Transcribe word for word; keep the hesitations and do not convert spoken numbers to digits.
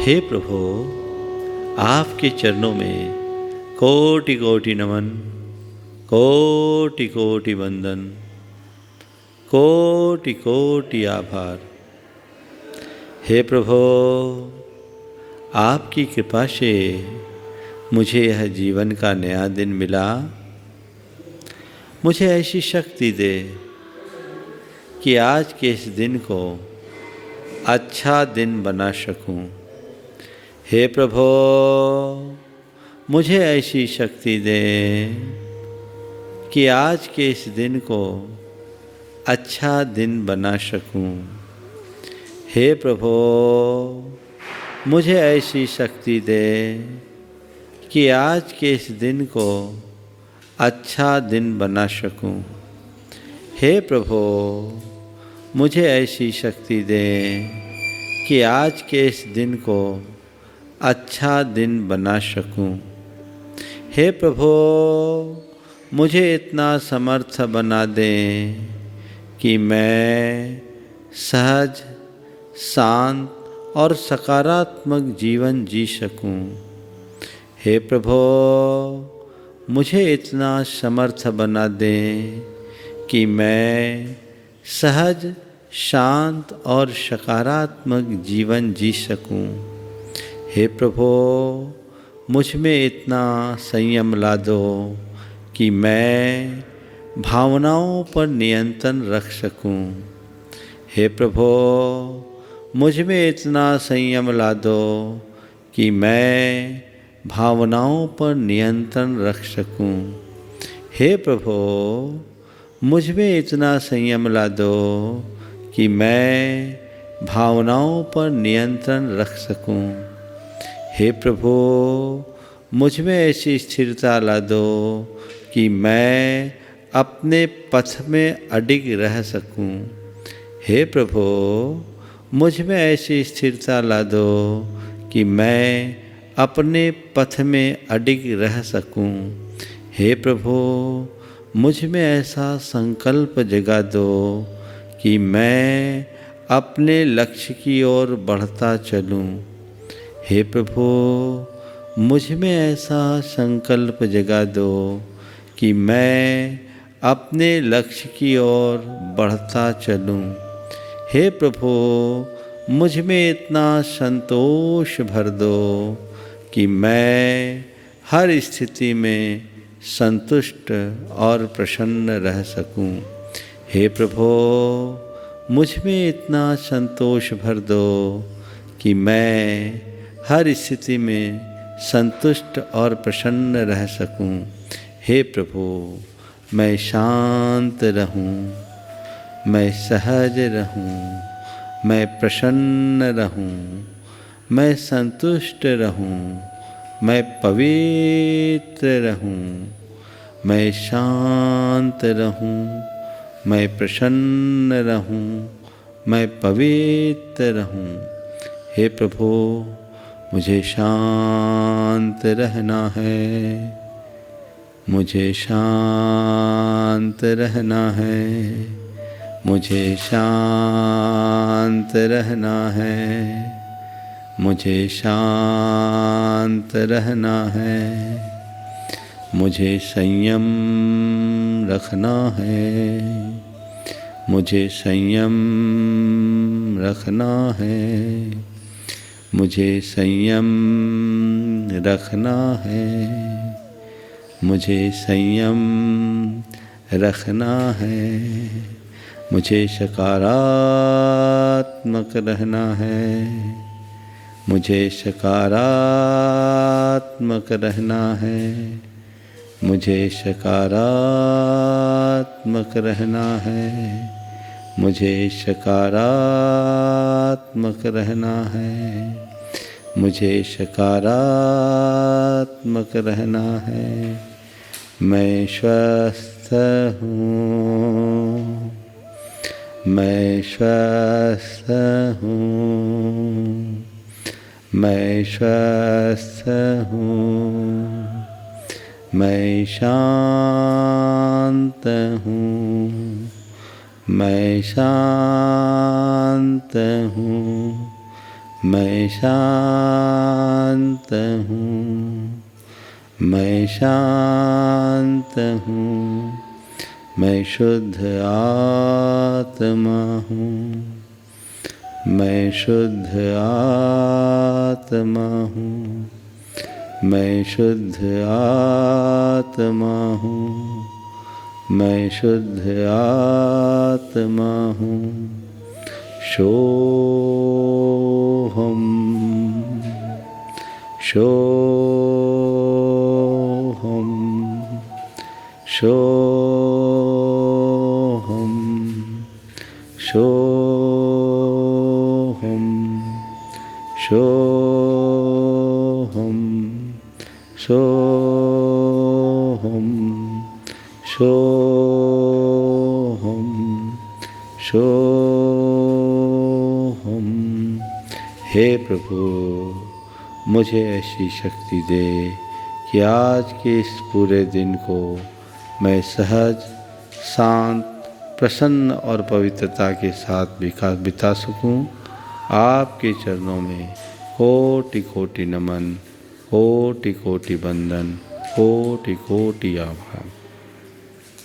हे प्रभु, आपके चरणों में कोटि कोटि नमन, कोटि कोटि वंदन, कोटि कोटि आभार। हे प्रभु, आपकी कृपा से मुझे यह जीवन का नया दिन मिला। मुझे ऐसी शक्ति दे कि आज के इस दिन को अच्छा दिन बना सकूं। हे प्रभु, मुझे ऐसी शक्ति दे कि आज के इस दिन को अच्छा दिन बना सकूं। हे प्रभु, मुझे ऐसी शक्ति दे कि आज के इस दिन को अच्छा दिन बना सकूं। हे प्रभु, मुझे ऐसी शक्ति दे कि आज के इस दिन को अच्छा दिन बना सकूं। हे प्रभु, मुझे इतना समर्थ बना दें कि मैं सहज, शांत और सकारात्मक जीवन जी सकूं। हे प्रभु, मुझे इतना समर्थ बना दें कि मैं सहज, शांत और सकारात्मक जीवन जी सकूं। हे प्रभु, मुझ में इतना संयम ला दो कि मैं भावनाओं पर नियंत्रण रख सकूं। हे प्रभु, मुझ में इतना संयम ला दो कि मैं भावनाओं पर नियंत्रण रख सकूं। हे प्रभु, मुझ में इतना संयम ला दो कि मैं भावनाओं पर नियंत्रण रख सकूं। हे प्रभु, मुझ में ऐसी स्थिरता ला दो कि मैं अपने पथ में अडिग रह सकूं। हे प्रभु, मुझ में ऐसी स्थिरता ला दो कि मैं अपने पथ में अडिग रह सकूं। हे प्रभु, मुझ में ऐसा संकल्प जगा दो कि मैं अपने लक्ष्य की ओर बढ़ता चलूं। हे प्रभु, मुझ में ऐसा संकल्प जगा दो कि मैं अपने लक्ष्य की ओर बढ़ता चलूं। हे प्रभु, मुझ में इतना संतोष भर दो कि मैं हर स्थिति में संतुष्ट और प्रसन्न रह सकूं। हे प्रभु, मुझ में इतना संतोष भर दो कि मैं हर स्थिति में संतुष्ट और प्रसन्न रह सकूं। हे प्रभु, मैं शांत रहूं, मैं सहज रहूं, मैं प्रसन्न रहूं, मैं संतुष्ट रहूं, मैं पवित्र रहूं, मैं शांत रहूं, मैं प्रसन्न रहूं, मैं पवित्र रहूं। हे प्रभु, मुझे शांत रहना है, मुझे शांत रहना है, मुझे शांत रहना है, मुझे शांत रहना है, मुझे संयम रखना है, मुझे संयम रखना है, मुझे संयम रखना है, मुझे संयम रखना है, मुझे सकारात्मक रहना है, मुझे सकारात्मक रहना है, मुझे सकारात्मक रहना है, मुझे सकारात्मक रहना है, मुझे सकारात्मक रहना है। मैं स्वस्थ हूँ, मैं स्वस्थ हूँ, मैं स्वस्थ हूँ, मैं शांत हूँ, मैं शांत हूँ, मैं शांत हूँ, मैं शांत हूँ, मैं शुद्ध आत्मा हूँ, मैं शुद्ध आत्मा हूँ, मैं शुद्ध आत्मा हूँ, मैं शुद्ध आत्मा हूँ। सोहम, सोहम, सोहम, सोहम, सोहम, सोहम, सोहम, सोहम। हे प्रभु, मुझे ऐसी शक्ति दे कि आज के इस पूरे दिन को मैं सहज, शांत, प्रसन्न और पवित्रता के साथ बिता सकूं। आपके चरणों में कोटि कोटि नमन, कोटि कोटि वंदन, कोटि कोटि आभार।